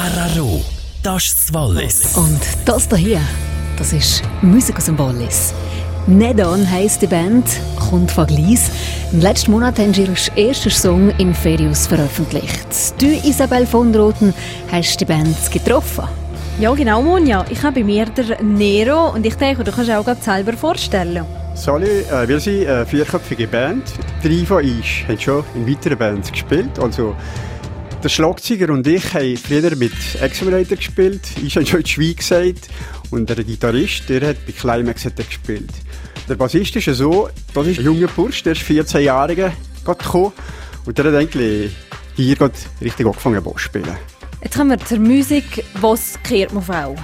Araro, das ist das Wallis. Und das hier, das ist Musik aus dem Wallis. Nedan heisst die Band, kommt von Gleis. Im letzten Monat haben sie ihren ersten Song in Ferius veröffentlicht. Du, Isabel von Roten, hast die Band getroffen. Ja, genau, Monja. Ich habe bei mir den Nero und ich denke, du kannst auch gerade selber vorstellen. Sali, wir sind eine vierköpfige Band. 3 von uns haben schon in weiteren Bands gespielt. Also, der Schlagzeuger und ich haben früher mit Exominator gespielt. Ich habe schon in der Schweiz gesagt. Und der Gitarrist, der hat bei Climax gespielt. Der Bassist ist so, das ist ein junger Bursch, der ist 14 Jahre gekommen. Und der hat eigentlich hier richtig angefangen zu spielen. Jetzt kommen wir zur Musik. Was kehrt man auf?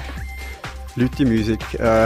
Leute Musik. Der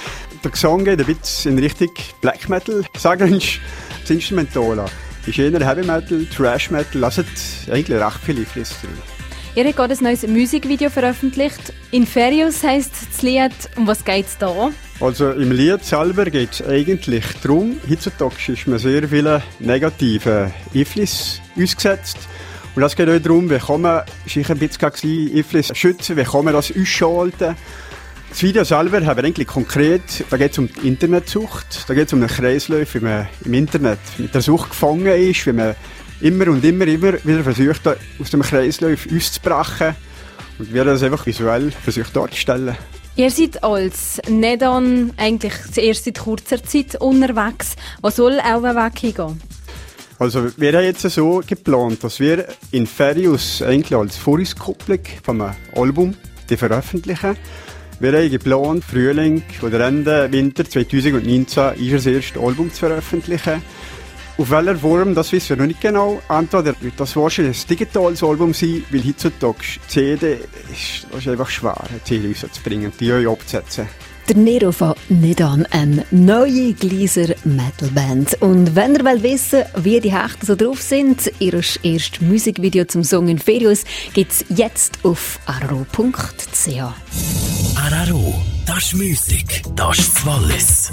Gesang geht ein bisschen in Richtung Black Metal. Sagen wir, das Instrumentale ist eher Heavy Metal, Thrash Metal. Also eigentlich recht viele Einflüsse drin. Ihr habt gerade ein neues Musikvideo veröffentlicht. In Ferius heisst das Lied. Um was geht es da? Also im Lied selber geht es eigentlich darum, heutzutage ist man sehr viele negative Einflüsse ausgesetzt. Und das geht auch darum, wie kann man sich ein bisschen Einflüsse schützen, wie kann man das ausschalten. Das Video selber haben wir eigentlich konkret, da geht es um die Internetsucht, da geht es um einen Kreislauf, wie man im Internet mit der Sucht gefangen ist, wie man immer wieder versucht, aus dem Kreislauf auszubrechen und wir das einfach visuell versucht darzustellen. Ihr seid als Nedan eigentlich zuerst seit kurzer Zeit unterwegs. Was soll auch weg hingehen? Also wir haben jetzt so geplant, dass wir in Ferius eigentlich als Vorauskopplung von einem Album veröffentlichen. Wir haben geplant, Frühling oder Ende Winter 2019 das erste Album zu veröffentlichen. Auf welcher Form, das wissen wir noch nicht genau. Entweder wird das wahrscheinlich ein digitales Album sein, weil heutzutage CD ist einfach schwer, eine CD rauszubringen und die euch abzusetzen. Der Nero von Nedan, eine neue Gleiser Metalband. Und wenn ihr wollt wissen, wie die Hechten so drauf sind, ihr erstes Musikvideo zum Song in Ferius gibt es jetzt auf araro.ch. Araro, das ist Musik, das ist das Wallis.